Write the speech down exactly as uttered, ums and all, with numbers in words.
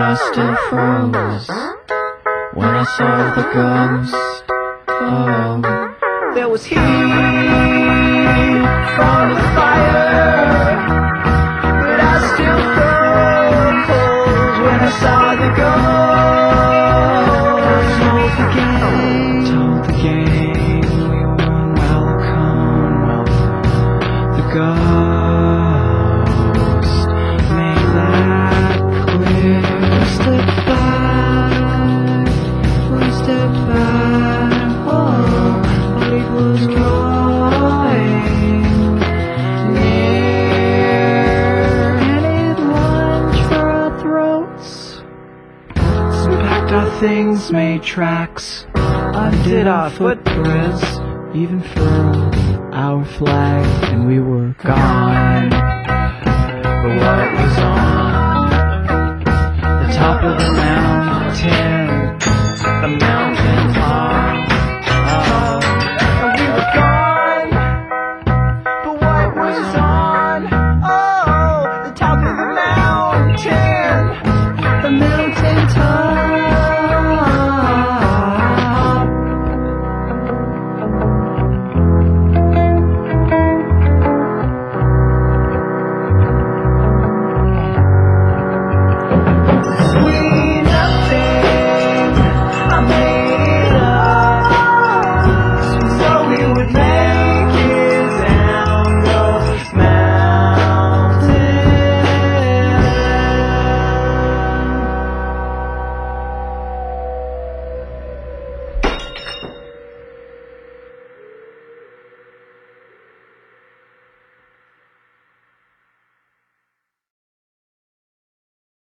I still froze when I saw the ghost of. There was heat from the fire, but I still froze when I saw the ghost. Told the gang, Told the gang we weren't welcome. Well, the ghost made that clear. We stepped back, we stepped back. Oh, light was drawing near, and it lunged for our throats. Some packed our things, made tracks, undid our footprints, even furled our flag, and we were gone. But what was on the top of the mountain